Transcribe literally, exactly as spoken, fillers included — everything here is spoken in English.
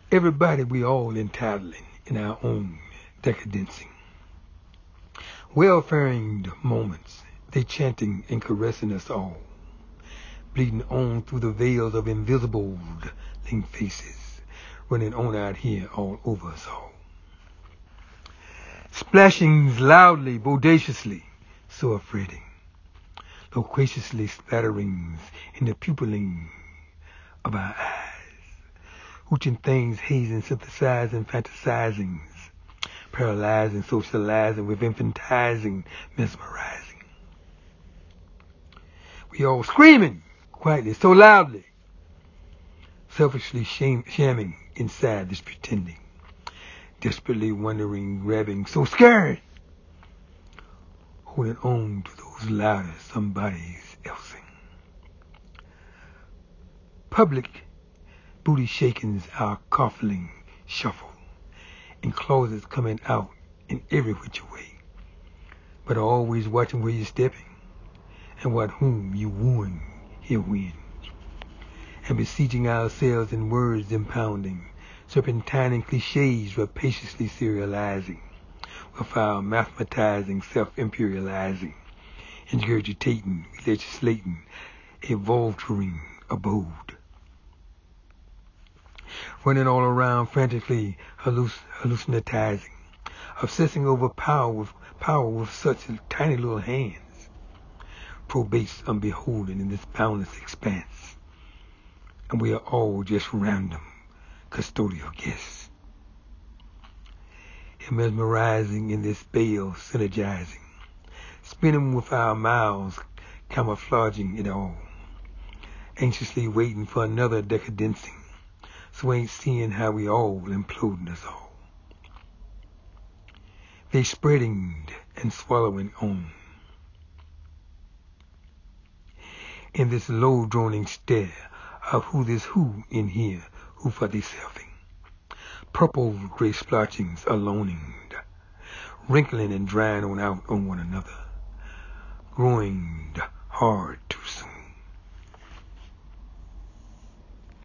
Everybody we all entitling in our own decadencing. Well-faring moments, they chanting and caressing us all, bleeding on through the veils of invisible linked faces, running on out here all over us all. Splashings loudly, bodaciously, so affrighting, loquaciously splatterings in the pupilling of our eyes, hooching things, hazing, synthesizing, fantasizings, paralyzing, socializing with infantizing, mesmerizing. We all screaming quietly, so loudly, selfishly shame, shamming inside this pretending, desperately wondering, grabbing, so scared, holding on to those louder somebody's elsing. Public booty shakings, our coughing shuffle, in closets coming out in every which way, but always watching where you're stepping and what whom you wooing here when, and besieging ourselves in words impounding, serpentining cliches rapaciously serializing, with our mathematizing, self-imperializing, ingurgitating, legislating, a vulturing abode. Running all around frantically halluc- hallucinatizing, obsessing over power with power with such tiny little hands, probates unbeholden in this boundless expanse, and we are all just random custodial guests, and mesmerizing in this veil, synergizing, spinning with our mouths, camouflaging it all, anxiously waiting for another decadencing, so ain't seeing how we all imploding us all. They spreading and swallowing on in this low droning stare of who this who in here, who for they selfing. Purple gray splotchings aloning, wrinkling and drying on out on one another, growing hard